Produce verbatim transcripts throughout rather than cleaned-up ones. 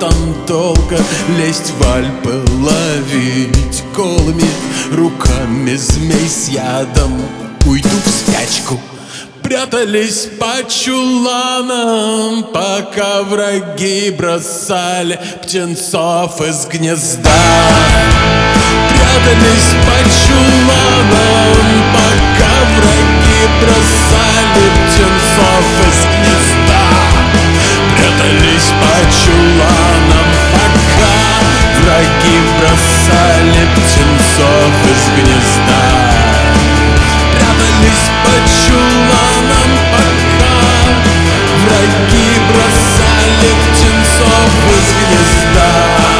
там долго лезть в Альпы, ловить голыми руками змей с ядом. Уйду в спячку. Прятались по чуланам, пока враги бросали птенцов из гнезда. Прятались по чуланам, пока враги бросали птенцов из гнезда. Прятались по чуланам, пока враги бросали птенцов из гнезда. Прятались по чуланам, пока враги бросали птенцов из гнезда.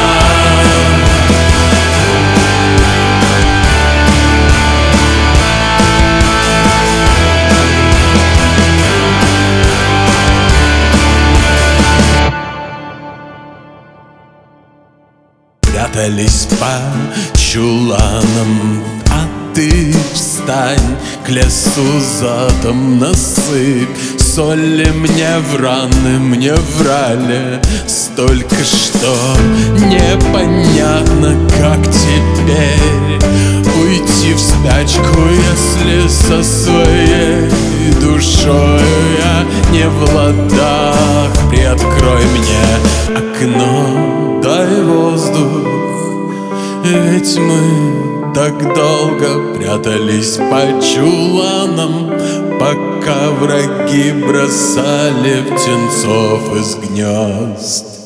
Прятались по чуланам, а ты встань к лесу задом, насыпь соли мне в раны. Мне врали столько, что непонятно, как теперь уйти в спячку, если со своей душой я не в ладах. Приоткрой мне окно, дай воздух, ведь мы так долго прятались по чуланам, пока враги бросали птенцов из гнезд.